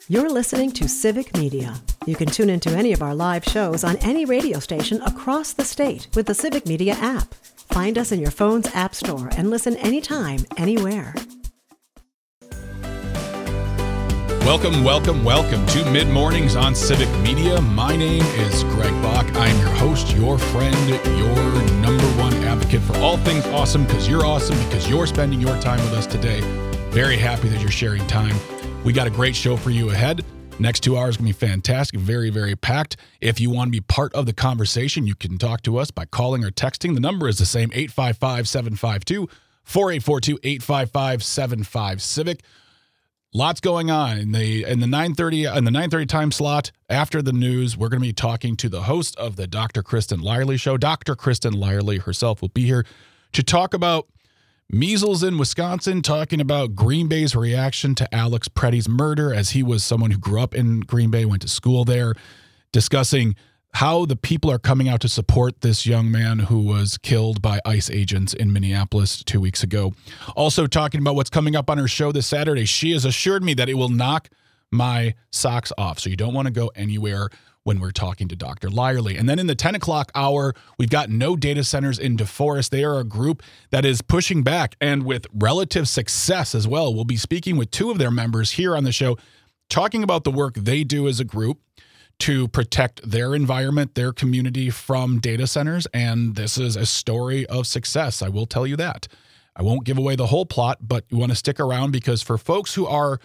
You're listening to Civic Media. You can tune into any of our live shows on any radio station across the state with the Civic Media app. Find us in your phone's app store and listen anytime, anywhere. Welcome to Mid Mornings on Civic Media. My name is Greg Bach. I'm your host, your friend, your number one advocate for all things awesome, because you're spending your time with us today. Very happy that you're sharing time. We got a great show for you ahead. Next 2 hours going to be fantastic, very, very packed. If you want to be part of the conversation, you can talk to us by calling or texting. The number is the same, 855-752-4842, 855-75-CIVIC. Lots going on in the 9:30 time slot after the news. We're going to be talking to the host of the Dr. Kristen Lyerly Show. Dr. Kristen Lyerly herself will be here to talk about measles in Wisconsin, talking about Green Bay's reaction to Alex Pretty's murder, as he was someone who grew up in Green Bay, went to school there, discussing how the people are coming out to support this young man who was killed by ICE agents in Minneapolis 2 weeks ago. Also talking about what's coming up on her show this Saturday. She has assured me that it will knock my socks off. So you don't want to go anywhere when we're talking to Dr. Lyerly. And then in the 10 o'clock hour, we've got No Data Centers in DeForest. They are a group that is pushing back and with relative success as well. We'll be speaking with two of their members here on the show, talking about the work they do as a group to protect their environment, their community from data centers. And this is a story of success. I will tell you that. I won't give away the whole plot, but you want to stick around, because for folks who are,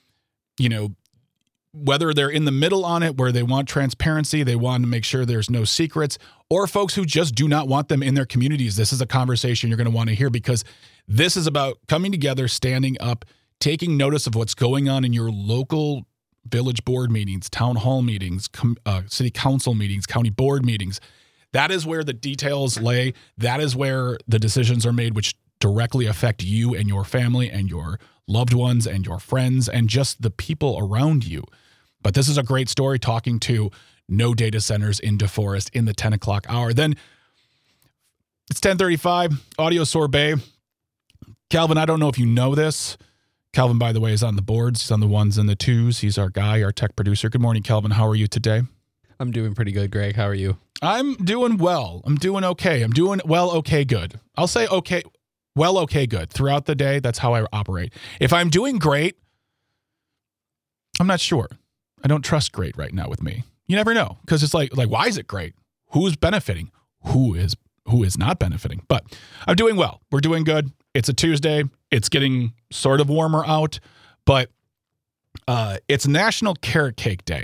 whether they're in the middle on it, where they want transparency, they want to make sure there's no secrets, or folks who just do not want them in their communities, this is a conversation you're going to want to hear, because this is about coming together, standing up, taking notice of what's going on in your local village board meetings, town hall meetings, city council meetings, county board meetings. That is where the details lay. That is where the decisions are made, which directly affect you and your family and your loved ones and your friends and just the people around you. But this is a great story, talking to No Data Centers in DeForest in the 10 o'clock hour. Then it's 10:35, audio sorbet. Calvin, I don't know if you know this. Calvin, by the way, is on the boards. He's on the ones and the twos. He's our guy, our tech producer. Good morning, Calvin. How are you today? I'm doing pretty good, Greg. How are you? I'm doing well. I'm doing okay. I'm doing well, okay, good. I'll say okay, well, okay, good. Throughout the day, that's how I operate. If I'm doing great, I'm not sure. I don't trust great right now with me. You never know, because it's like, why is it great? Who's benefiting? Who is not benefiting? But I'm doing well. We're doing good. It's a Tuesday. It's getting sort of warmer out, but it's National Carrot Cake Day.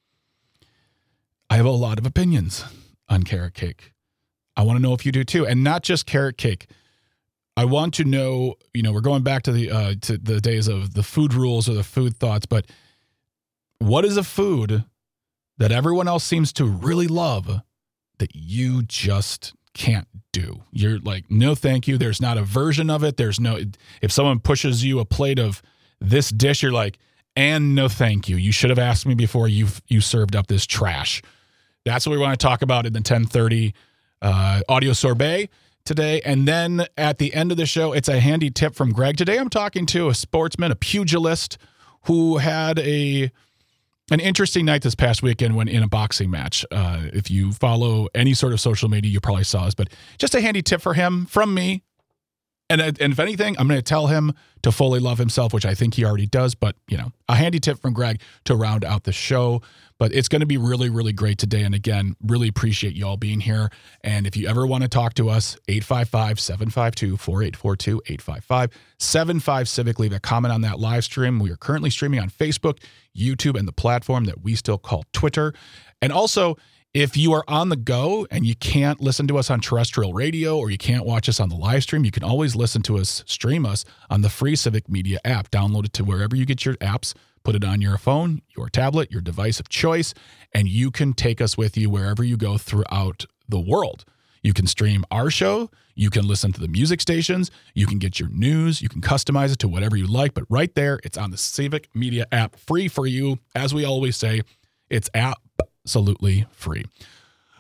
I have a lot of opinions on carrot cake. I want to know if you do too, and not just carrot cake. I want to know, we're going back to the days of the food rules or the food thoughts, but what is a food that everyone else seems to really love that you just can't do? You're like, no, thank you. There's not a version of it. If someone pushes you a plate of this dish, you're like, and no, thank you. You should have asked me before you served up this trash. That's what we want to talk about in the 10:30 audio sorbet today. And then at the end of the show, it's a handy tip from Greg. Today, I'm talking to a sportsman, a pugilist, who had an interesting night this past weekend when in a boxing match. If you follow any sort of social media, you probably saw this, but just a handy tip for him from me. And if anything, I'm going to tell him to fully love himself, which I think he already does. But, a handy tip from Greg to round out the show. But it's going to be really, really great today. And again, really appreciate y'all being here. And if you ever want to talk to us, 855-752-4842, 855-75-CIVIC. Leave a comment on that live stream. We are currently streaming on Facebook, YouTube, and the platform that we still call Twitter. And also, if you are on the go and you can't listen to us on terrestrial radio, or you can't watch us on the live stream, you can always listen to us, stream us on the free Civic Media app. Download it to wherever you get your apps, put it on your phone, your tablet, your device of choice, and you can take us with you wherever you go throughout the world. You can stream our show, you can listen to the music stations, you can get your news, you can customize it to whatever you like, but right there, it's on the Civic Media app, free for you. As we always say, it's absolutely free.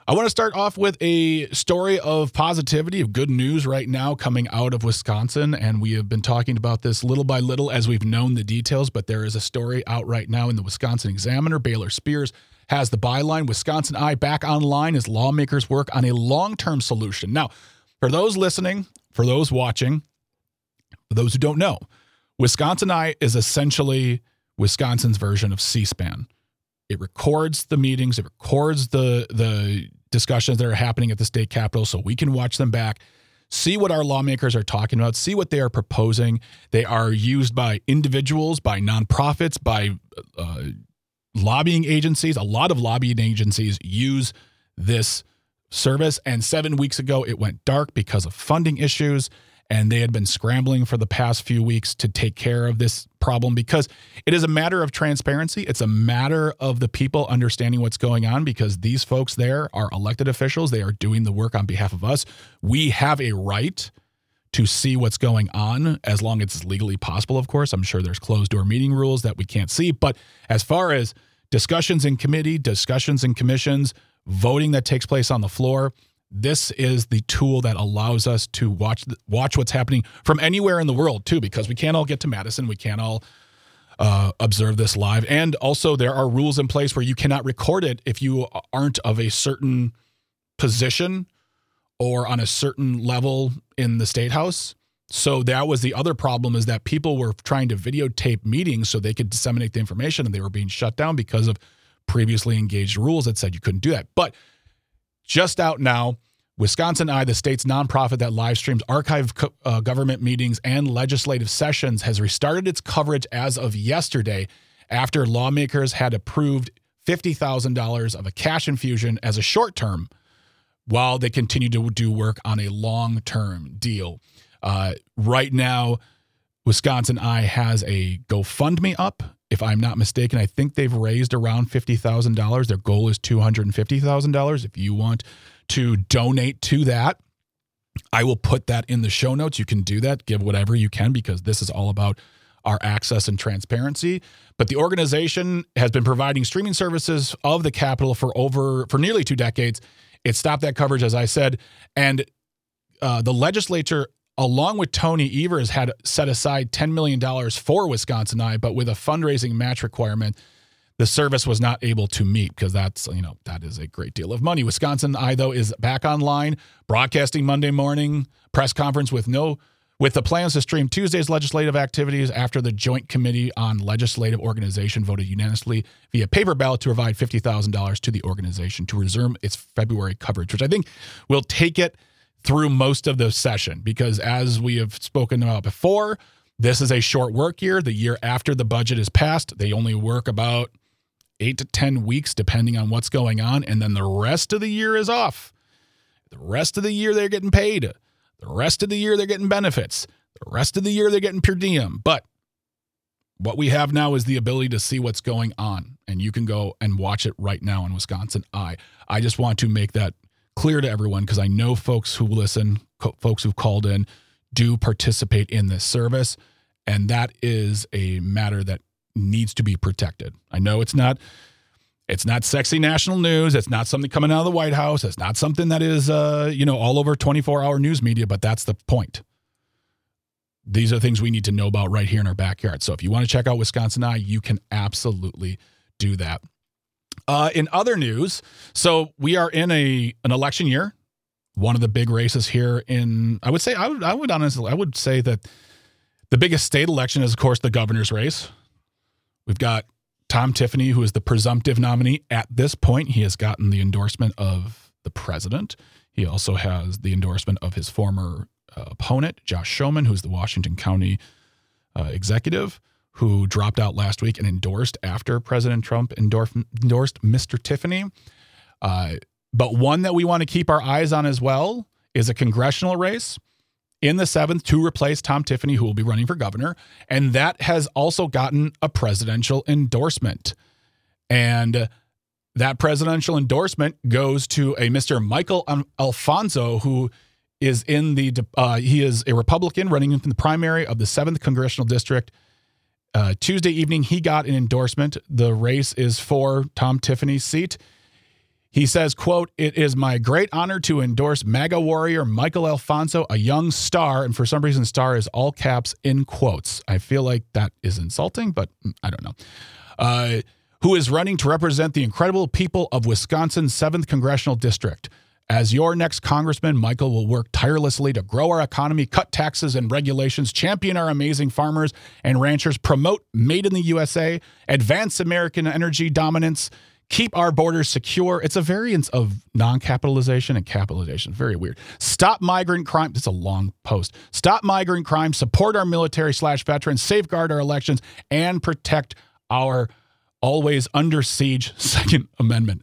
I want to start off with a story of positivity, of good news right now coming out of Wisconsin. And we have been talking about this little by little as we've known the details. But there is a story out right now in the Wisconsin Examiner. Baylor Spears has the byline, Wisconsin Eye back online as lawmakers work on a long-term solution. Now, for those listening, for those watching, for those who don't know, Wisconsin Eye is essentially Wisconsin's version of C-SPAN. It records the meetings. It records the discussions that are happening at the state capitol so we can watch them back, see what our lawmakers are talking about, see what they are proposing. They are used by individuals, by nonprofits, by lobbying agencies. A lot of lobbying agencies use this service. And 7 weeks ago, it went dark because of funding issues. And they had been scrambling for the past few weeks to take care of this problem because it is a matter of transparency. It's a matter of the people understanding what's going on because these folks there are elected officials. They are doing the work on behalf of us. We have a right to see what's going on as long as it's legally possible, of course. I'm sure there's closed-door meeting rules that we can't see. But as far as discussions in committee, discussions in commissions, voting that takes place on the floor, this is the tool that allows us to watch what's happening from anywhere in the world, too, because we can't all get to Madison. We can't all observe this live. And also there are rules in place where you cannot record it if you aren't of a certain position or on a certain level in the State House. So that was the other problem, is that people were trying to videotape meetings so they could disseminate the information, and they were being shut down because of previously engaged rules that said you couldn't do that. But just out now, Wisconsin Eye, the state's nonprofit that live streams archived government meetings and legislative sessions, has restarted its coverage as of yesterday after lawmakers had approved $50,000 of a cash infusion as a short term while they continue to do work on a long-term deal. Right now, Wisconsin Eye has a GoFundMe up. If I'm not mistaken, I think they've raised around $50,000. Their goal is $250,000. If you want to donate to that, I will put that in the show notes. You can do that. Give whatever you can because this is all about our access and transparency. But the organization has been providing streaming services of the Capitol for nearly 2 decades. It stopped that coverage, as I said, and the legislature, along with Tony Evers, had set aside $10 million for Wisconsin Eye, but with a fundraising match requirement, the service was not able to meet because that is a great deal of money. Wisconsin Eye, though, is back online, broadcasting Monday morning, press conference with the plans to stream Tuesday's legislative activities after the Joint Committee on Legislative Organization voted unanimously via paper ballot to provide $50,000 to the organization to resume its February coverage, which I think will take it through most of the session because, as we have spoken about before, this is a short work year. The year after the budget is passed, they only work about 8 to 10 weeks, depending on what's going on, and then the rest of the year is off. The rest of the year, they're getting paid. The rest of the year, they're getting benefits. The rest of the year, they're getting per diem. But what we have now is the ability to see what's going on, and you can go and watch it right now on Wisconsin Eye. I just want to make that clear to everyone because I know folks who listen, folks who've called in, do participate in this service, and that is a matter that needs to be protected. I know it's not sexy national news. It's not something coming out of the White House. It's not something that is all over 24-hour news media, but that's the point. These are things we need to know about right here in our backyard. So if you want to check out Wisconsin Eye, you can absolutely do that. In other news, so we are in an election year. One of the big races here I would say that the biggest state election is, of course, the governor's race. We've got Tom Tiffany, who is the presumptive nominee at this point. He has gotten the endorsement of the president. He also has the endorsement of his former opponent, Josh Schoeman, who's the Washington County executive, who dropped out last week and endorsed after President Trump endorsed Mr. Tiffany. But one that we want to keep our eyes on as well is a congressional race in the 7th to replace Tom Tiffany, who will be running for governor. And that has also gotten a presidential endorsement. And that presidential endorsement goes to a Mr. Michael Alfonso, who is he is a Republican running in the primary of the 7th Congressional District. Tuesday evening, he got an endorsement. The race is for Tom Tiffany's seat. He says, quote, "It is my great honor to endorse MAGA warrior Michael Alfonso, a young star," and for some reason star is all caps in quotes. I feel like that is insulting, but I don't know. Who is running to represent the incredible people of Wisconsin's 7th Congressional District. As your next congressman, Michael will work tirelessly to grow our economy, cut taxes and regulations, champion our amazing farmers and ranchers, promote Made in the USA, advance American energy dominance, keep our borders secure. It's a variance of non-capitalization and capitalization. Very weird. Stop migrant crime. It's a long post. Stop migrant crime, support our military/veterans, safeguard our elections, and protect our always under siege Second Amendment.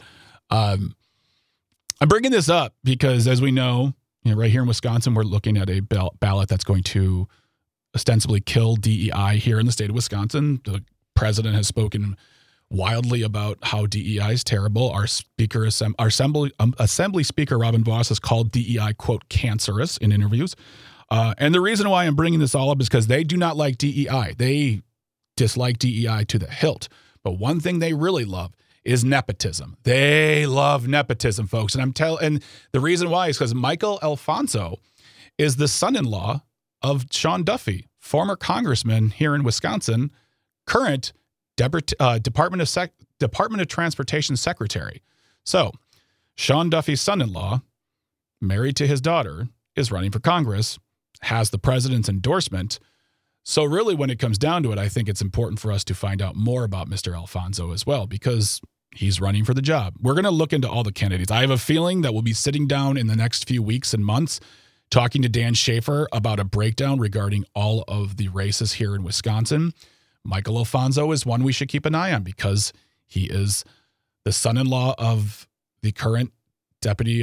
I'm bringing this up because, as we know, right here in Wisconsin, we're looking at a ballot that's going to ostensibly kill DEI here in the state of Wisconsin. The president has spoken wildly about how DEI is terrible. Our Assembly Speaker Robin Vos has called DEI, quote, cancerous in interviews. And the reason why I'm bringing this all up is because they do not like DEI. They dislike DEI to the hilt. But one thing they really love is nepotism. They love nepotism, folks. And and the reason why is because Michael Alfonso is the son-in-law of Sean Duffy, former congressman here in Wisconsin, current Department of Transportation secretary. So Sean Duffy's son-in-law, married to his daughter, is running for Congress, has the president's endorsement. So really, when it comes down to it, I think it's important for us to find out more about Mr. Alfonso as well, because he's running for the job. We're going to look into all the candidates. I have a feeling that we'll be sitting down in the next few weeks and months talking to Dan Schaefer about a breakdown regarding all of the races here in Wisconsin. Michael Alfonso is one we should keep an eye on because he is the son-in-law of the current Department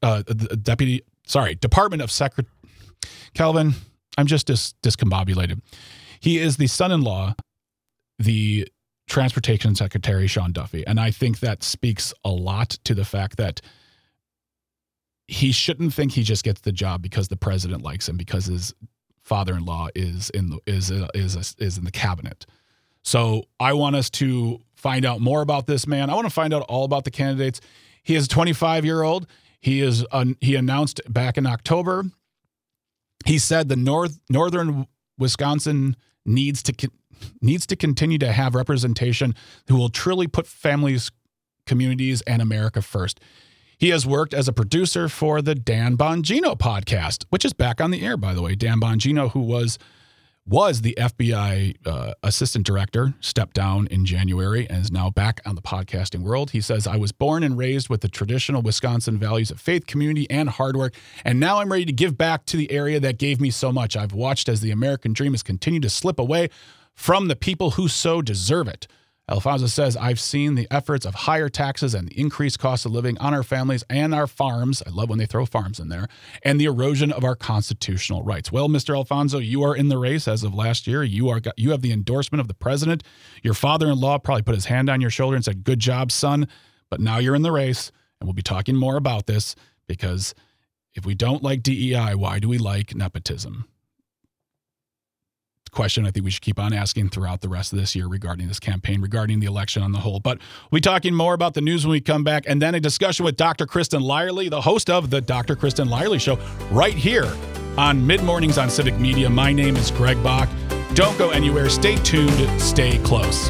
of Secretary. Calvin, I'm just discombobulated. He is the son-in-law, the Transportation Secretary, Sean Duffy. And I think that speaks a lot to the fact that he shouldn't think he just gets the job because the president likes him, because his father-in-law is in the cabinet. So I want us to find out more about this man. I want to find out all about the candidates. He is a 25-year-old. He announced back in October. He said the northern Wisconsin needs to continue to have representation who will truly put families, communities, and America first. He has worked as a producer for the Dan Bongino podcast, which is back on the air, by the way. Dan Bongino, who was the FBI assistant director, stepped down in January and is now back on the podcasting world. He says, "I was born and raised with the traditional Wisconsin values of faith, community, and hard work, and now I'm ready to give back to the area that gave me so much. I've watched as the American dream has continued to slip away from the people who so deserve it." Alfonso says, "I've seen the efforts of higher taxes and the increased cost of living on our families and our farms." I love when they throw farms in there. "And the erosion of our constitutional rights." Well, Mr. Alfonso, you are in the race as of last year. You have the endorsement of the president. Your father-in-law probably put his hand on your shoulder and said, "Good job, son." But now you're in the race, and we'll be talking more about this, because if we don't like DEI, why do we like nepotism? Question I think we should keep on asking throughout the rest of this year regarding this campaign, regarding the election on the whole. But we'll be talking more about the news when we come back, and then a discussion with Dr. Kristen Lyerly, the host of the Dr. Kristen Lyerly Show, right here on Mid-Mornings on Civic Media. My name is Greg Bach. Don't go anywhere. Stay tuned. Stay close.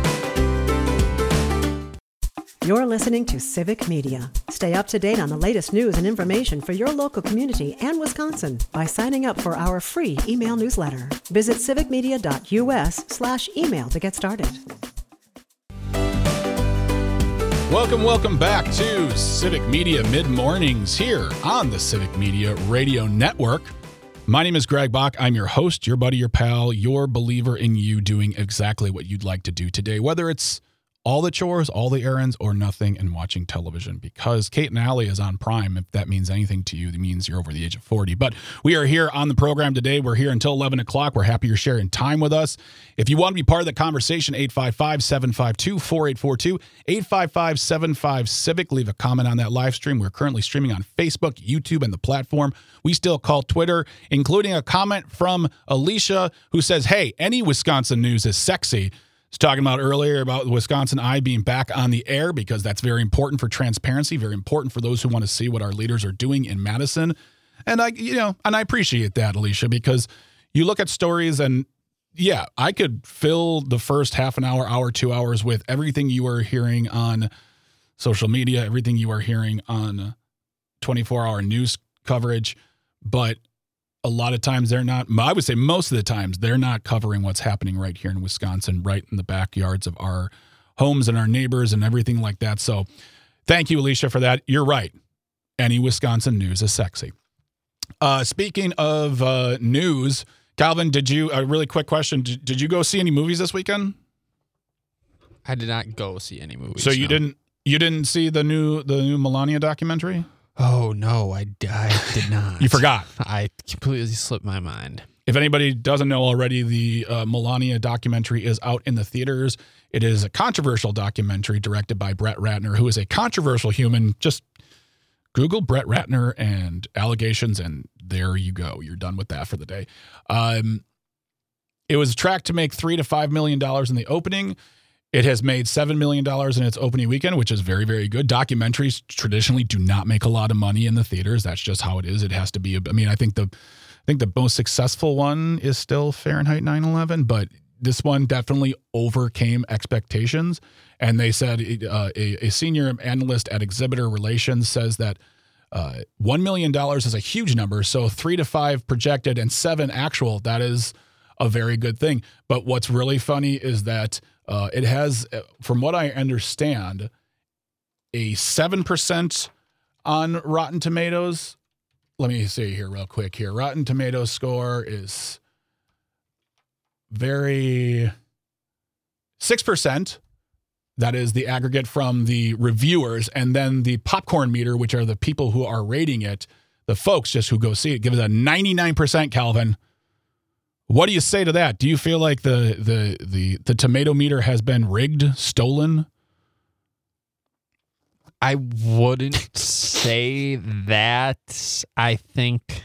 You're listening to Civic Media. Stay up to date on the latest news and information for your local community and Wisconsin by signing up for our free email newsletter. Visit civicmedia.us/email to get started. Welcome back to Civic Media Mid-Mornings here on the Civic Media Radio Network. My name is Greg Bach. I'm your host, your buddy, your pal, your believer in you doing exactly what you'd like to do today, whether it's all the chores, all the errands, or nothing and watching television, because Kate and Allie is on Prime. If that means anything to you, it means you're over the age of 40. But we are here on the program today. We're here until 11 o'clock. We're happy you're sharing time with us. If you want to be part of the conversation, 855-752-4842, 855-75-CIVIC. Leave a comment on that live stream. We're currently streaming on Facebook, YouTube, and the platform we still call Twitter, including a comment from Alicia who says, "Hey, any Wisconsin news is sexy. was talking about earlier about Wisconsin Eye being back on the air because that's very important for transparency, very important for those who want to see what our leaders are doing in Madison. And I appreciate that, Alicia, because you look at stories and yeah, I could fill the first half an hour, 2 hours with everything you are hearing on social media, everything you are hearing on 24-hour news coverage, but a lot of times they're not, I would say most of the times, they're not covering what's happening right here in Wisconsin, right in the backyards of our homes and our neighbors and everything like that. So thank you, Alicia, for that. You're right. Any Wisconsin news is sexy. Speaking of news, Calvin, a really quick question. Did you go see any movies this weekend? I did not go see any movies. So you didn't see the new Melania documentary? Oh, no, I did not. You forgot. I completely slipped my mind. If anybody doesn't know already, the Melania documentary is out in the theaters. It is a controversial documentary directed by Brett Ratner, who is a controversial human. Just Google Brett Ratner and allegations, and there you go. You're done with that for the day. It was tracked to make $3 to $5 million in the opening. It has made $7 million in its opening weekend, which is very, very good. Documentaries traditionally do not make a lot of money in the theaters. That's just how it is. It has to be. I think the most successful one is still Fahrenheit 9/11, but this one definitely overcame expectations. And they said a senior analyst at Exhibitor Relations says that $1 million is a huge number. So 3 to 5 projected and 7 actual. That is a very good thing. But what's really funny is that it has, from what I understand, a 7% on Rotten Tomatoes. Let me see here real quick here. Rotten Tomatoes score is 6%. That is the aggregate from the reviewers. And then the popcorn meter, which are the people who are rating it, the folks just who go see it, gives it a 99%, Calvin. What do you say to that? Do you feel like the tomato meter has been rigged, stolen? I wouldn't say that. I think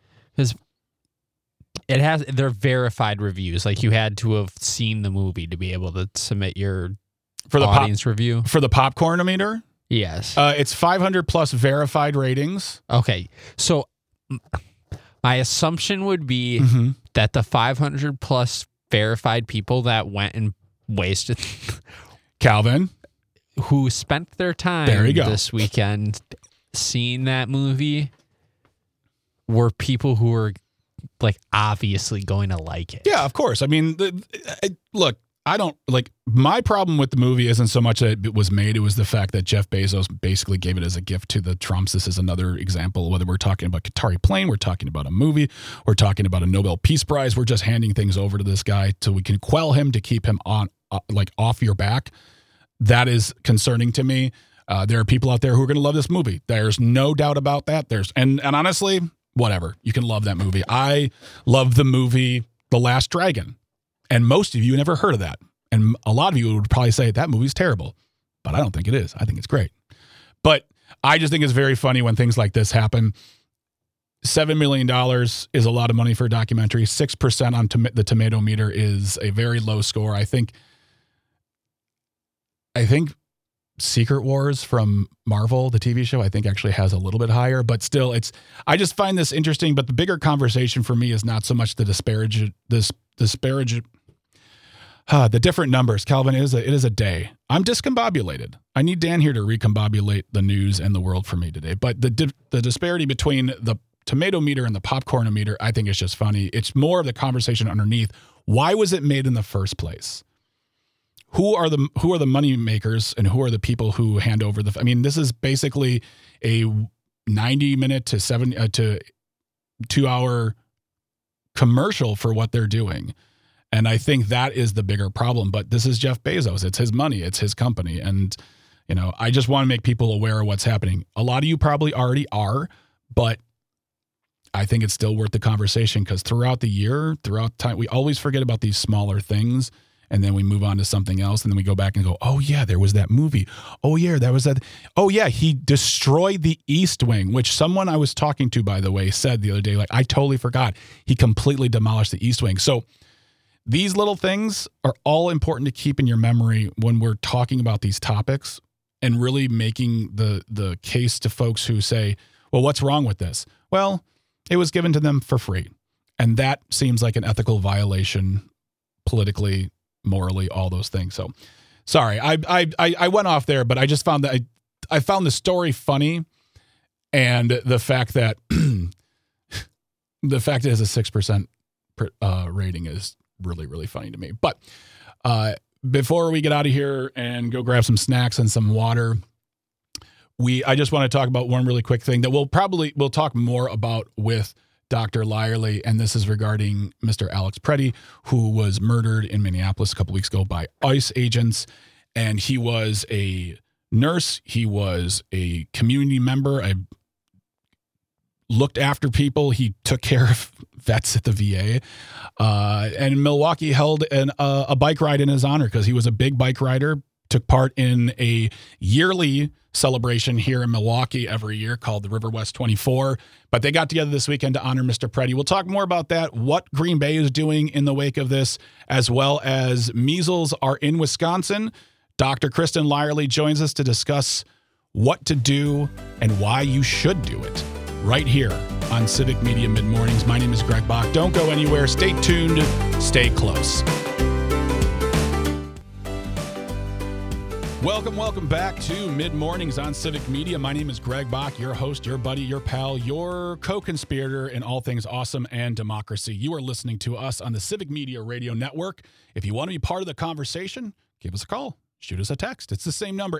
they're verified reviews. Like you had to have seen the movie to be able to submit your audience review. For the popcorn meter? Yes. It's 500 plus verified ratings. Okay. So my assumption would be that the 500 plus verified people that went and wasted Calvin, who spent their time this weekend seeing that movie were people who were like obviously going to like it. Yeah, of course. I mean, look, I don't like, my problem with the movie isn't so much that it was made. It was the fact that Jeff Bezos basically gave it as a gift to the Trumps. This is another example, whether we're talking about Qatari plane, we're talking about a movie, we're talking about a Nobel Peace Prize. We're just handing things over to this guy so we can quell him to keep him on, off your back. That is concerning to me. There are people out there who are going to love this movie. There's no doubt about that. And honestly, whatever. You can love that movie. I love the movie The Last Dragon. And most of you never heard of that. And a lot of you would probably say that movie's terrible. But I don't think it is. I think it's great. But I just think it's very funny when things like this happen. $7 million is a lot of money for a documentary. 6% on the tomato meter is a very low score. I think Secret Wars from Marvel, the TV show, I think actually has a little bit higher, but still I just find this interesting. But the bigger conversation for me is not so much the the different numbers. Calvin, it is a day. I'm discombobulated. I need Dan here to recombobulate the news and the world for me today. But the disparity between the tomato meter and the popcorn meter, I think is just funny. It's more of the conversation underneath. Why was it made in the first place? Who are the money makers and who are the people who hand over this is basically a 90-minute to 2-hour commercial for what they're doing. And I think that is the bigger problem. But this is Jeff Bezos. It's his money. It's his company. And, I just want to make people aware of what's happening. A lot of you probably already are, but I think it's still worth the conversation because throughout time, we always forget about these smaller things. And then we move on to something else. And then we go back and go, oh, yeah, there was that movie. Oh, yeah, that was that. Oh, yeah, he destroyed the East Wing, which someone I was talking to, by the way, said the other day, like, I totally forgot. He completely demolished the East Wing. So These little things are all important to keep in your memory when we're talking about these topics and really making the case to folks who say, well, what's wrong with this? Well, it was given to them for free. And that seems like an ethical violation, politically, morally, all those things. So sorry, I went off there, but I just found that I found the story funny. And the fact that it has a 6% rating is really, really funny to me. But before we get out of here and go grab some snacks and some water, I just want to talk about one really quick thing that we'll talk more about with Dr. Lyerly, and this is regarding Mr. Alex Preddy, who was murdered in Minneapolis a couple weeks ago by ICE agents. And he was a nurse. He was a community member. I looked after people. He took care of vets at the VA. And Milwaukee held a bike ride in his honor because he was a big bike rider, took part in a yearly celebration here in Milwaukee every year called the River West 24. But they got together this weekend to honor Mr. Preddy. We'll talk more about that, what Green Bay is doing in the wake of this, as well as measles are in Wisconsin. Dr. Kristen Lyerly joins us to discuss what to do and why you should do it right here on Civic Media Mid-Mornings. My name is Greg Bach. Don't go anywhere. Stay tuned. Stay close. Welcome back to Mid-Mornings on Civic Media. My name is Greg Bach, your host, your buddy, your pal, your co-conspirator in all things awesome and democracy. You are listening to us on the Civic Media Radio Network. If you want to be part of the conversation, give us a call. Shoot us a text. It's the same number,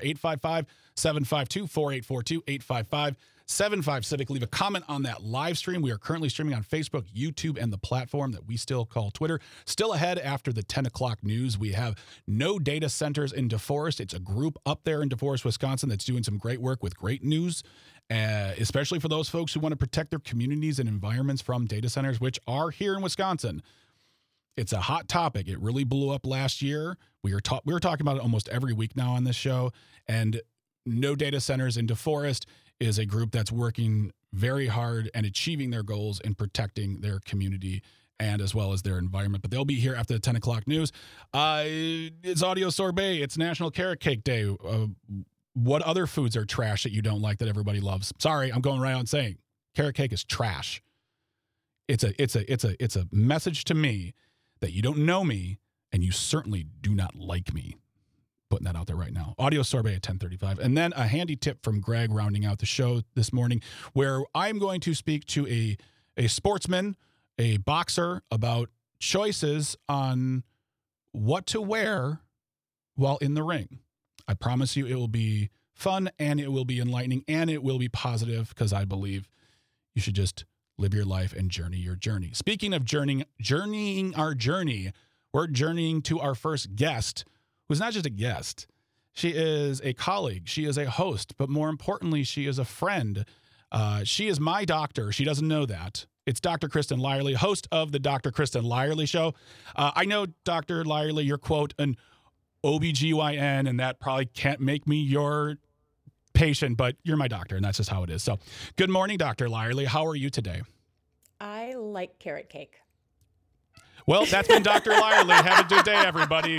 855-752-4842, 855-75-CIVIC. Leave a comment on that live stream. We are currently streaming on Facebook, YouTube, and the platform that we still call Twitter. Still ahead after the 10 o'clock news, we have No Data Centers in DeForest. It's a group up there in DeForest, Wisconsin that's doing some great work with great news, especially for those folks who want to protect their communities and environments from data centers, which are here in Wisconsin. It's a hot topic. It really blew up last year. We were talking about it almost every week now on this show. And No Data Centers in DeForest is a group that's working very hard and achieving their goals in protecting their community and as well as their environment. But they'll be here after the 10 o'clock news. It's Audio Sorbet. It's National Carrot Cake Day. What other foods are trash that you don't like that everybody loves? Sorry, I'm going right on saying carrot cake is trash. It's a message to me that you don't know me and you certainly do not like me. Putting that out there right now. Audio Sorbet at 10:35. And then a handy tip from Greg rounding out the show this morning, where I'm going to speak to a sportsman, a boxer, about choices on what to wear while in the ring. I promise you it will be fun and it will be enlightening and it will be positive because I believe you should just live your life and journey your journey. Speaking of journeying our journey, we're journeying to our first guest, who's not just a guest. She is a colleague. She is a host. But more importantly, she is a friend. She is my doctor. She doesn't know that. It's Dr. Kristen Lyerly, host of the Dr. Kristen Lyerly Show. I know, Dr. Lyerly, you're, quote, an OBGYN, and that probably can't make me your patient, but you're my doctor, and that's just how it is. So good morning, Dr. Lyerly. How are you today? I like carrot cake. Well, that's been Dr. Lyerly. Have a good day, everybody.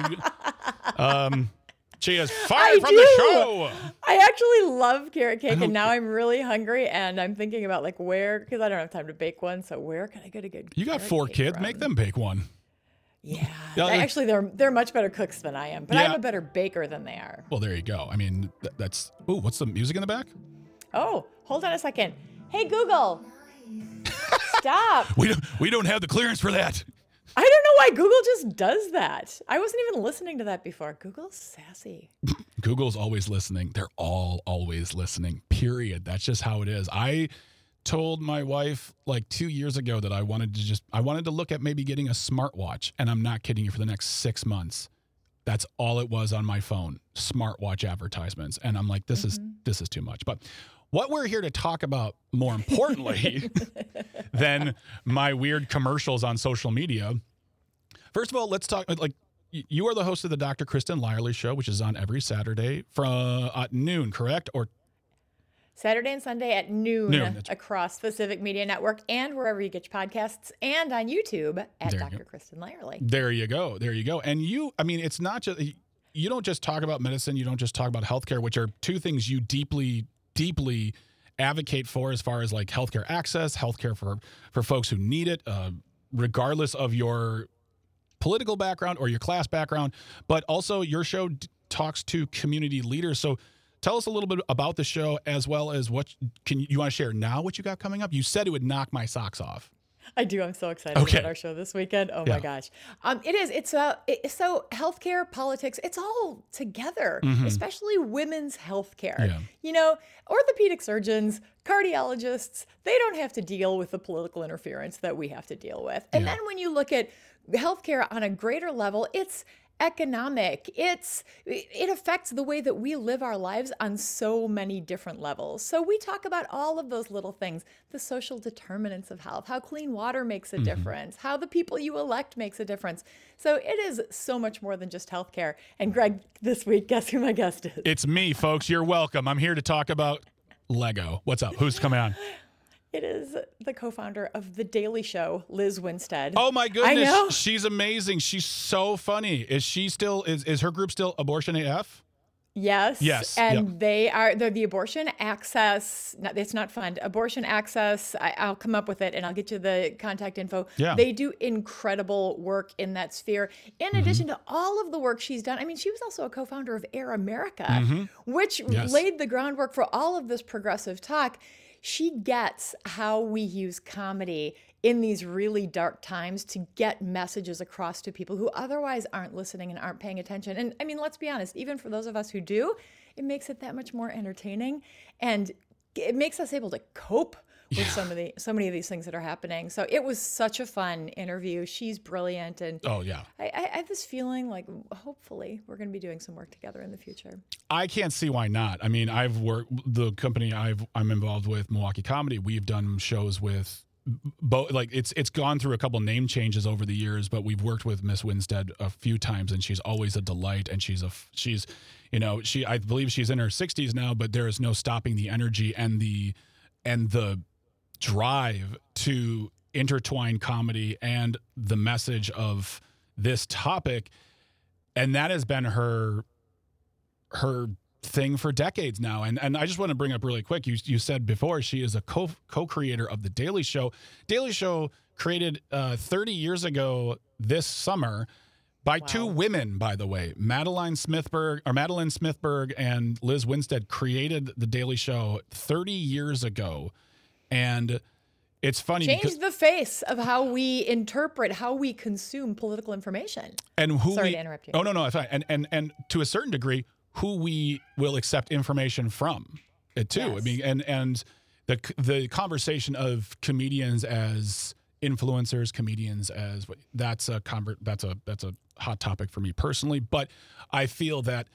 She is fired from the show. I actually love carrot cake, and now I'm really hungry, and I'm thinking about like where, because I don't have time to bake one, so where can I get a good You got 4 kids. From? Make them bake one. Yeah. Actually, they're much better cooks than I am, but I'm a better baker than they are. Well, there you go. I mean, that's... Ooh, what's the music in the back? Oh, hold on a second. Hey, Google. Stop. We don't have the clearance for that. I don't know why Google just does that. I wasn't even listening to that before. Google's sassy. Google's always listening. They're all always listening, period. That's just how it is. I told my wife like 2 years ago that I wanted to look at maybe getting a smartwatch, and I'm not kidding you, for the next 6 months. That's all it was on my phone, smartwatch advertisements. And I'm like, this is too much. But what we're here to talk about, more importantly than my weird commercials on social media. First of all, let's talk, like, you are the host of the Dr. Kristen Lyerly Show, which is on every Saturday from at noon, correct? Or Saturday and Sunday at noon across the Civic Media Network and wherever you get your podcasts, and on YouTube at Dr. Kristen Lyerly. There you go. There you go. And it's not just, you don't just talk about medicine. You don't just talk about healthcare, which are two things you deeply, deeply advocate for as far as like healthcare access, healthcare for folks who need it, regardless of your political background or your class background. But also your show talks to community leaders. So tell us a little bit about the show, as well as what you want to share now, what you got coming up. You said it would knock my socks off. I do. I'm so excited about our show this weekend. Oh my gosh. It's so healthcare, politics, it's all together, especially women's healthcare. Yeah. You know, orthopedic surgeons, cardiologists, they don't have to deal with the political interference that we have to deal with. And then when you look at healthcare on a greater level, it's economic. It affects the way that we live our lives on so many different levels. So we talk about all of those little things, the social determinants of health, how clean water makes a difference, how the people you elect makes a difference. So it is so much more than just healthcare. And Greg, this week, guess who my guest is? It's me, folks. You're welcome. I'm here to talk about Lego. What's up? Who's coming on? It is the co-founder of The Daily Show, Liz Winstead. Oh my goodness. I know. She's amazing. She's so funny. Is she still, is her group still Abortion AF? Yes. Yes. And they're the Abortion Access, it's not fund, Abortion Access. I'll come up with it and I'll get you the contact info. Yeah. They do incredible work in that sphere. In addition to all of the work she's done, I mean, she was also a co-founder of Air America, which laid the groundwork for all of this progressive talk. She gets how we use comedy in these really dark times to get messages across to people who otherwise aren't listening and aren't paying attention. And I mean, let's be honest, even for those of us who do, it makes it that much more entertaining, and it makes us able to cope with so many of these things that are happening. So it was such a fun interview. She's brilliant. And I have this feeling like hopefully we're going to be doing some work together in the future. I can't see why not. I mean, the company I'm involved with, Milwaukee Comedy, we've done shows with both, like it's gone through a couple name changes over the years, but we've worked with Miss Winstead a few times, and she's always a delight. And I believe she's in her 60s now, but there is no stopping the energy and the drive to intertwine comedy and the message of this topic. And that has been her thing for decades now. And I just want to bring up really quick, you said before she is a co-creator of The Daily Show. Daily Show created 30 years ago this summer by two women, by the way. Madeline Smithberg and Liz Winstead created The Daily Show 30 years ago. And it's funny. Changed the face of how we interpret, how we consume political information. And Sorry to interrupt you. Oh, no, it's fine. And to a certain degree, who we will accept information from it too. Yes. I mean, and the conversation of comedians as influencers, comedians as that's a hot topic for me personally. But I feel that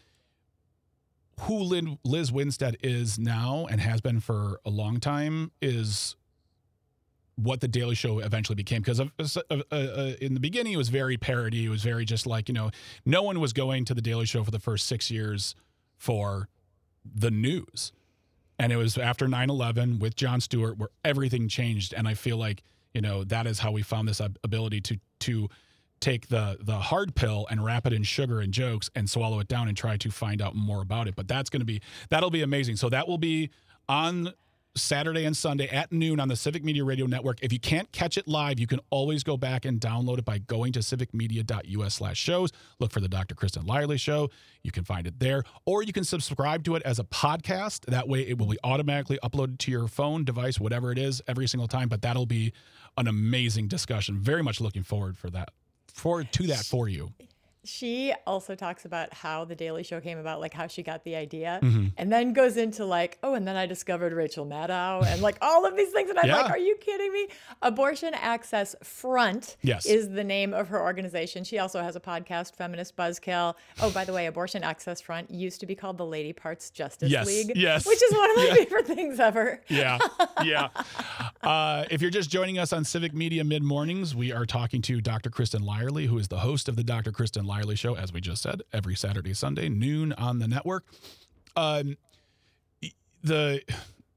who Liz Winstead is now and has been for a long time is what The Daily Show eventually became. Because in the beginning, it was very parody. It was very just like, no one was going to The Daily Show for the first 6 years for the news. And it was after 9/11 with Jon Stewart where everything changed. And I feel like, that is how we found this ability to take the hard pill and wrap it in sugar and jokes and swallow it down and try to find out more about it. But that'll be amazing. So that will be on Saturday and Sunday at noon on the Civic Media Radio Network. If you can't catch it live, you can always go back and download it by going to civicmedia.us/shows. Look for the Dr. Kristen Lyerly Show. You can find it there. Or you can subscribe to it as a podcast. That way it will be automatically uploaded to your phone, device, whatever it is, every single time. But that'll be an amazing discussion. Very much looking forward to that for you. She also talks about how The Daily Show came about, like how she got the idea, and then goes into like, and then I discovered Rachel Maddow and like all of these things. And I'm like, are you kidding me? Abortion Access Front is the name of her organization. She also has a podcast, Feminist Buzzkill. Oh, by the way, Abortion Access Front used to be called the Lady Parts Justice League, which is one of my favorite things ever. Yeah. If you're just joining us on Civic Media Mid-Mornings, we are talking to Dr. Kristen Lyerly, who is the host of the Dr. Kristen Lyerly Show, as we just said, every Saturday, Sunday, noon on the network.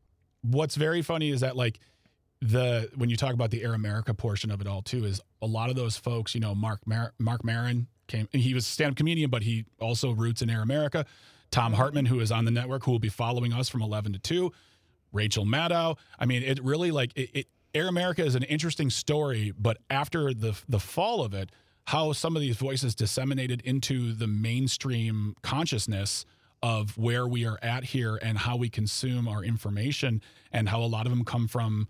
what's very funny is that like when you talk about the Air America portion of it all too, is a lot of those folks, Mark Maron came, and he was a stand-up comedian, but he also roots in Air America. Tom Hartman, who is on the network, who will be following us from 11 to 2. Rachel Maddow. I mean, it really Air America is an interesting story, but after the fall of it, how some of these voices disseminated into the mainstream consciousness of where we are at here and how we consume our information, and how a lot of them come from,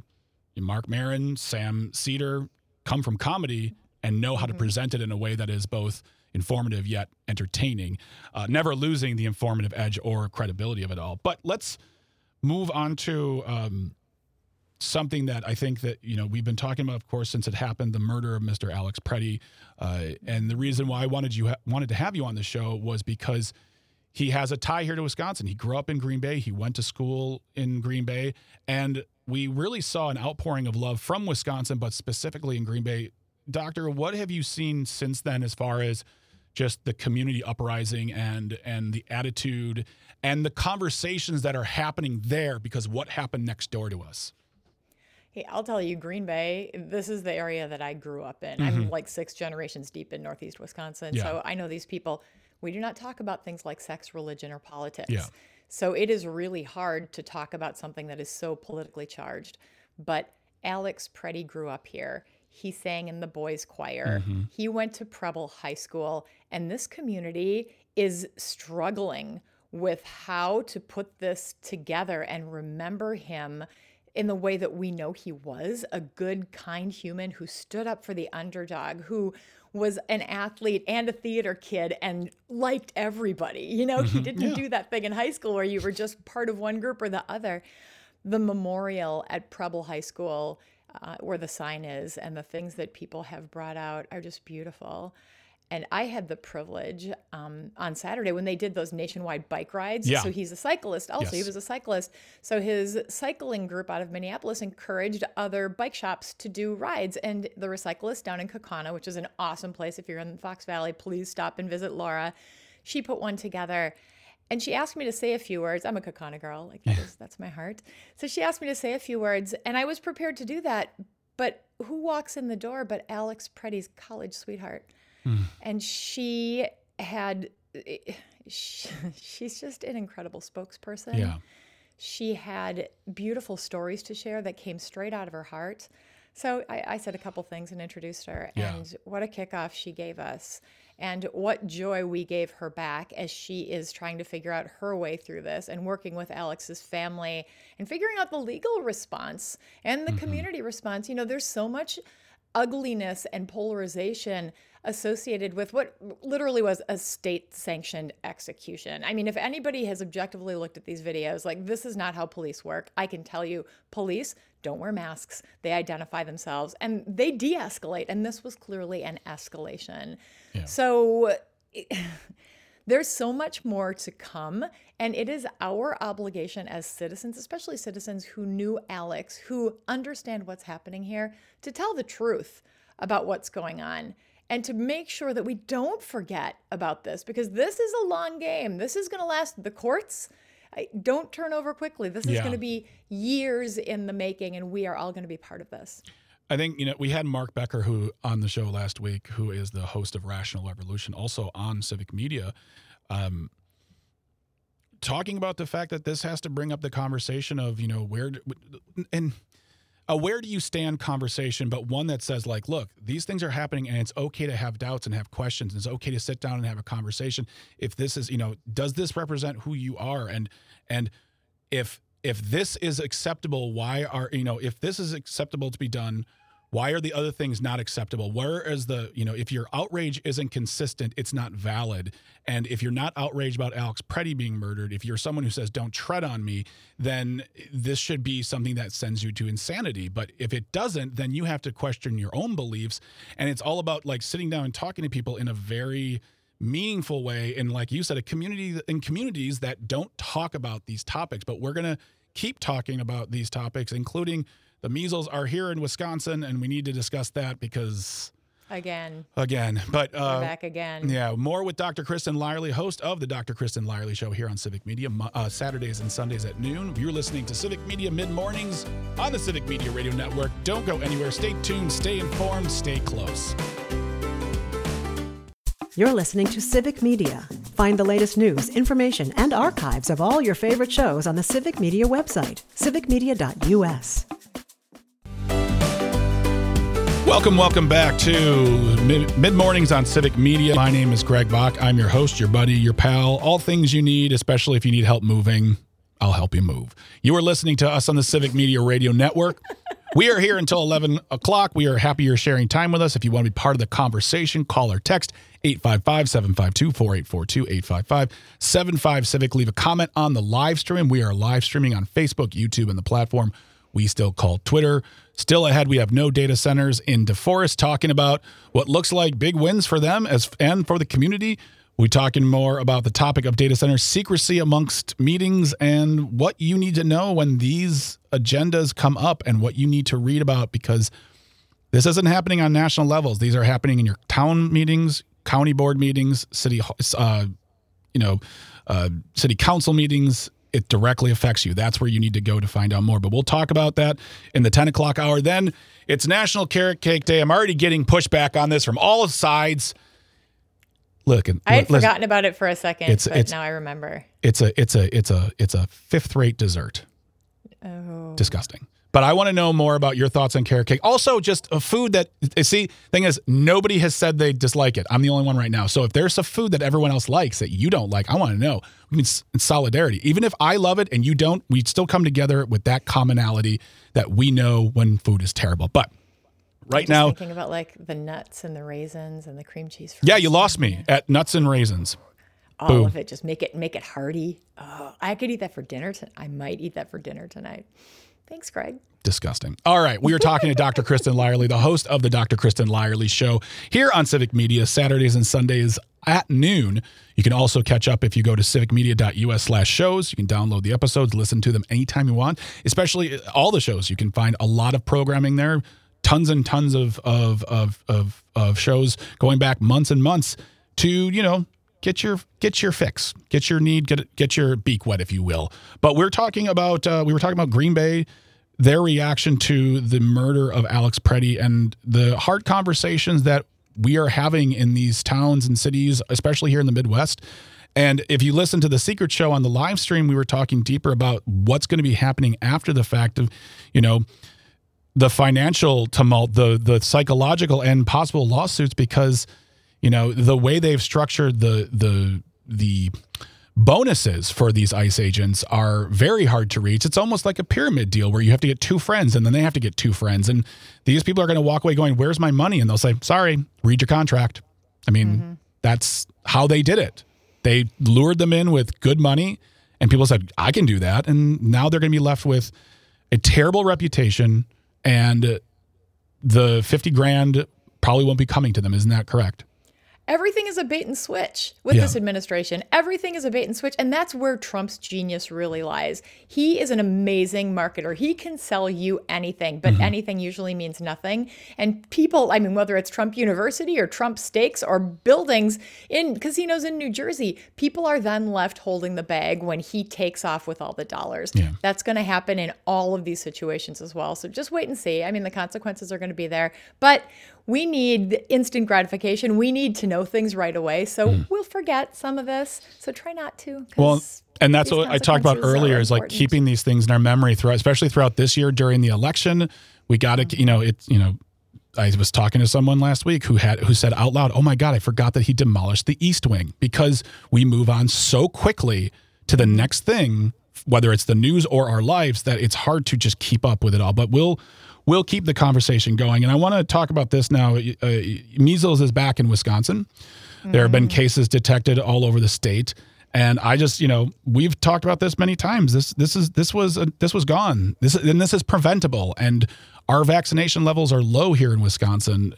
Mark Maron, Sam Cedar, come from comedy and know how to present it in a way that is both informative yet entertaining, never losing the informative edge or credibility of it all. But let's move on to something that I think that, we've been talking about, of course, since it happened, the murder of Mr. Alex Preddy. And the reason why I wanted to have you on the show was because he has a tie here to Wisconsin. He grew up in Green Bay. He went to school in Green Bay. And we really saw an outpouring of love from Wisconsin, but specifically in Green Bay. Doctor, what have you seen since then as far as just the community uprising and the attitude and the conversations that are happening there because what happened next door to us? Hey, I'll tell you, Green Bay, this is the area that I grew up in. I'm like 6 generations deep in Northeast Wisconsin. Yeah. So I know these people. We do not talk about things like sex, religion, or politics. Yeah. So it is really hard to talk about something that is so politically charged. But Alex Preddy grew up here. He sang in the boys' choir. He went to Preble High School. And this community is struggling with how to put this together and remember him in the way that we know he was, a good, kind human who stood up for the underdog, who was an athlete and a theater kid and liked everybody. He didn't do that thing in high school where you were just part of one group or the other. The memorial at Preble High School, where the sign is, and the things that people have brought out are just beautiful. And I had the privilege on Saturday when they did those nationwide bike rides. Yeah. So he's a cyclist also. Yes. He was a cyclist. So his cycling group out of Minneapolis encouraged other bike shops to do rides. And the Recyclist down in Kaukauna, which is an awesome place. If you're in Fox Valley, please stop and visit Laura. She put one together. And she asked me to say a few words. I'm a Kaukauna girl. That's my heart. So she asked me to say a few words. And I was prepared to do that. But who walks in the door but Alex Preddy's college sweetheart? And she's just an incredible spokesperson. Yeah. She had beautiful stories to share that came straight out of her heart. So I said a couple things and introduced her. Yeah. And what a kickoff she gave us. And what joy we gave her back as she is trying to figure out her way through this and working with Alex's family and figuring out the legal response and the community response. There's so much ugliness and polarization associated with what literally was a state-sanctioned execution. I mean, if anybody has objectively looked at these videos, this is not how police work. I can tell you, police don't wear masks. They identify themselves and they de-escalate. And this was clearly an escalation. Yeah. So there's so much more to come, and it is our obligation as citizens, especially citizens who knew Alex, who understand what's happening here, to tell the truth about what's going on and to make sure that we don't forget about this, because this is a long game. This is going to last. The courts don't turn over quickly. This is going to be years in the making, and we are all going to be part of this. I think, we had Mark Becker on the show last week, who is the host of Rational Revolution, also on Civic Media, talking about the fact that this has to bring up the conversation of, where do you stand conversation, but one that says look, these things are happening and it's okay to have doubts and have questions. And it's okay to sit down and have a conversation. If this is, does this represent who you are? And if this is acceptable, why are, if this is acceptable to be done, why are the other things not acceptable? Where is if your outrage isn't consistent, it's not valid. And if you're not outraged about Alex Preddy being murdered, if you're someone who says, don't tread on me, then this should be something that sends you to insanity. But if it doesn't, then you have to question your own beliefs. And it's all about sitting down and talking to people in a very meaningful way. And like you said, communities that don't talk about these topics, but we're going to keep talking about these topics, including the measles are here in Wisconsin, and we need to discuss that because Again. But we're back again. Yeah, more with Dr. Kristen Lyerly, host of the Dr. Kristen Lyerly Show here on Civic Media, Saturdays and Sundays at noon. You're listening to Civic Media Mid-Mornings on the Civic Media Radio Network. Don't go anywhere. Stay tuned, stay informed, stay close. You're listening to Civic Media. Find the latest news, information, and archives of all your favorite shows on the Civic Media website, civicmedia.us. Welcome back to Mid-Mornings on Civic Media. My name is Greg Bach. I'm your host, your buddy, your pal. All things you need, especially if you need help moving, I'll help you move. You are listening to us on the Civic Media Radio Network. We are here until 11 o'clock. We are happy you're sharing time with us. If you want to be part of the conversation, call or text 855-752-4842, 855-75-CIVIC. Leave a comment on the live stream. We are live streaming on Facebook, YouTube, and the platform we still call Twitter. Still ahead, we have no data centers in DeForest, talking about what looks like big wins for them and for the community. We're talking more about the topic of data center secrecy amongst meetings and what you need to know when these agendas come up and what you need to read about, because this isn't happening on national levels. These are happening in your town meetings, county board meetings, city council meetings. It directly affects you. That's where you need to go to find out more. But we'll talk about that in the 10 o'clock hour. Then it's National Carrot Cake Day. I'm already getting pushback on this from all sides. Look, I had forgotten about it for a second, but now I remember. It's a fifth-rate dessert. Oh, disgusting. But I want to know more about your thoughts on carrot cake. Also, just a food that, thing is, nobody has said they dislike it. I'm the only one right now. So if there's a food that everyone else likes that you don't like, I want to know. I mean, it's solidarity. Even if I love it and you don't, we still come together with that commonality that we know when food is terrible. But right now, thinking about like the nuts and the raisins and the cream cheese. Yeah, you lost me at nuts and raisins. All Boom. of it. Just make it hearty. Oh, I could eat that for dinner. I might eat that for dinner tonight. Thanks, Greg. Disgusting. All right. We are talking to Dr. Kristen Lyerly, the host of the Dr. Kristen Lyerly Show here on Civic Media, Saturdays and Sundays at noon. You can also catch up if you go to civicmedia.us/shows. You can download the episodes, listen to them anytime you want, especially all the shows. You can find a lot of programming there, tons and tons of shows going back months and months to, get your fix, get your need, get your beak wet, if you will. But we were talking about Green Bay, their reaction to the murder of Alex Preddy, and the hard conversations that we are having in these towns and cities, especially here in the Midwest. And if you listen to the Secret Show on the live stream, we were talking deeper about what's going to be happening after the fact of, the financial tumult, the psychological and possible lawsuits, because the way they've structured the bonuses for these ICE agents are very hard to reach. It's almost like a pyramid deal where you have to get two friends and then they have to get two friends. And these people are going to walk away going, "Where's my money?" And they'll say, "Sorry, read your contract." I mean, That's how they did it. They lured them in with good money and people said, "I can do that." And now they're going to be left with a terrible reputation, and the 50 grand probably won't be coming to them. Isn't that correct? Everything is a bait and switch with this administration. Everything is a bait and switch. And that's where Trump's genius really lies. He is an amazing marketer. He can sell you anything, but anything usually means nothing. And people, whether it's Trump University or Trump Steaks or buildings in casinos in New Jersey, people are then left holding the bag when he takes off with all the dollars. Yeah. That's going to happen in all of these situations as well. So just wait and see. The consequences are going to be there. But we need instant gratification. We need to know things right away. So we'll forget some of this. So try not to. Well, and that's what I talked about earlier is like keeping these things in our memory especially throughout this year during the election. We got to, I was talking to someone last week who said out loud, "Oh my God, I forgot that he demolished the East Wing," because we move on so quickly to the next thing, whether it's the news or our lives, that it's hard to just keep up with it all. But we'll keep the conversation going. And I want to talk about this now. Measles is back in Wisconsin. There have been cases detected all over the state. And I just, we've talked about this many times. This was gone. This is preventable. And our vaccination levels are low here in Wisconsin.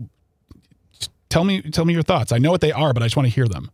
Tell me your thoughts. I know what they are, but I just want to hear them.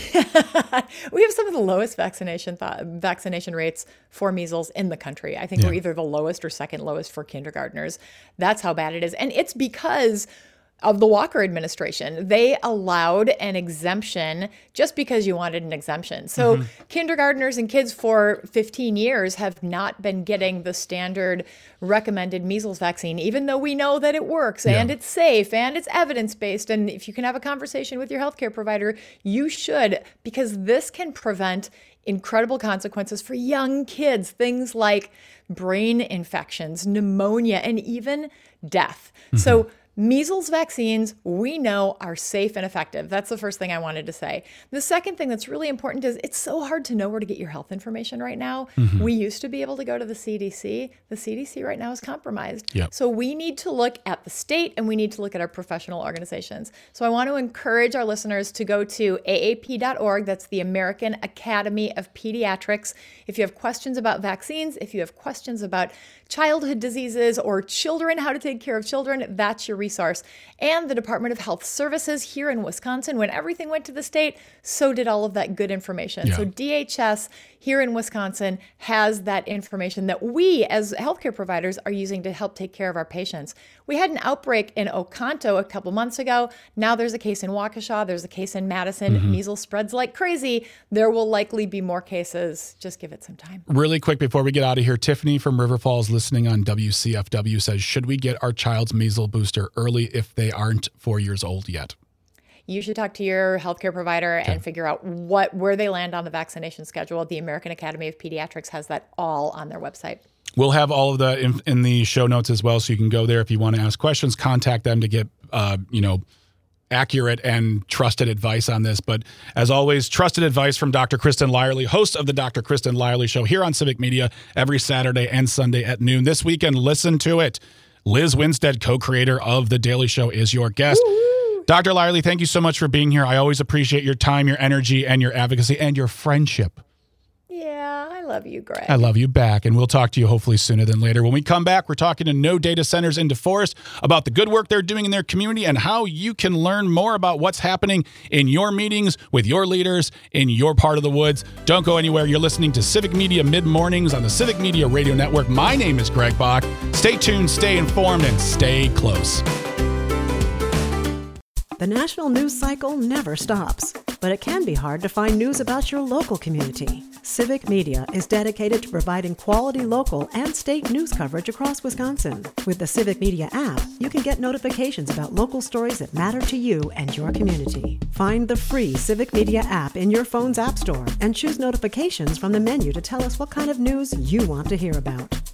We have some of the lowest vaccination rates for measles in the country. I think we're either the lowest or second lowest for kindergartners. That's how bad it is. And it's because of the Walker administration. They allowed an exemption just because you wanted an exemption. So kindergartners and kids for 15 years have not been getting the standard recommended measles vaccine, even though we know that it works and it's safe and it's evidence-based. And if you can have a conversation with your healthcare provider, you should, because this can prevent incredible consequences for young kids, things like brain infections, pneumonia, and even death. So measles vaccines, we know, are safe and effective. That's the first thing I wanted to say. The second thing that's really important is it's so hard to know where to get your health information right now. We used to be able to go to the CDC. The CDC right now is compromised. So we need to look at the state and we need to look at our professional organizations. So I want to encourage our listeners to go to aap.org. That's the American Academy of Pediatrics. If you have questions about vaccines, if you have questions about childhood diseases or children, how to take care of children, that's your resource. And the Department of Health Services here in Wisconsin, when everything went to the state, so did all of that good information. So DHS here in Wisconsin has that information that we as healthcare providers are using to help take care of our patients. We had an outbreak in Oconto a couple months ago. Now there's a case in Waukesha. There's a case in Madison. Measles spreads like crazy. There will likely be more cases. Just give it some time. Really quick before we get out of here, Tiffany from River Falls listening on WCFW says, should we get our child's measles booster early if they aren't 4 years old yet? You should talk to your healthcare provider and figure out where they land on the vaccination schedule. The American Academy of Pediatrics has that all on their website. We'll have all of that in the show notes as well, so you can go there if you want to ask questions, contact them to get, accurate and trusted advice on this. But as always, trusted advice from Dr. Kristen Lyerly, host of the Dr. Kristen Lyerly Show here on Civic Media every Saturday and Sunday at noon. This weekend, listen to it. Liz Winstead, co-creator of The Daily Show, is your guest. Woo-hoo. Dr. Lyerly, thank you so much for being here. I always appreciate your time, your energy, and your advocacy, and your friendship. Yeah, I love you, Greg. I love you back, and we'll talk to you hopefully sooner than later. When we come back, we're talking to No Data Centers in DeForest about the good work they're doing in their community and how you can learn more about what's happening in your meetings with your leaders in your part of the woods. Don't go anywhere. You're listening to Civic Media Mid-Mornings on the Civic Media Radio Network. My name is Greg Bach. Stay tuned, stay informed, and stay close. The national news cycle never stops, but it can be hard to find news about your local community. Civic Media is dedicated to providing quality local and state news coverage across Wisconsin. With the Civic Media app, you can get notifications about local stories that matter to you and your community. Find the free Civic Media app in your phone's app store and choose notifications from the menu to tell us what kind of news you want to hear about.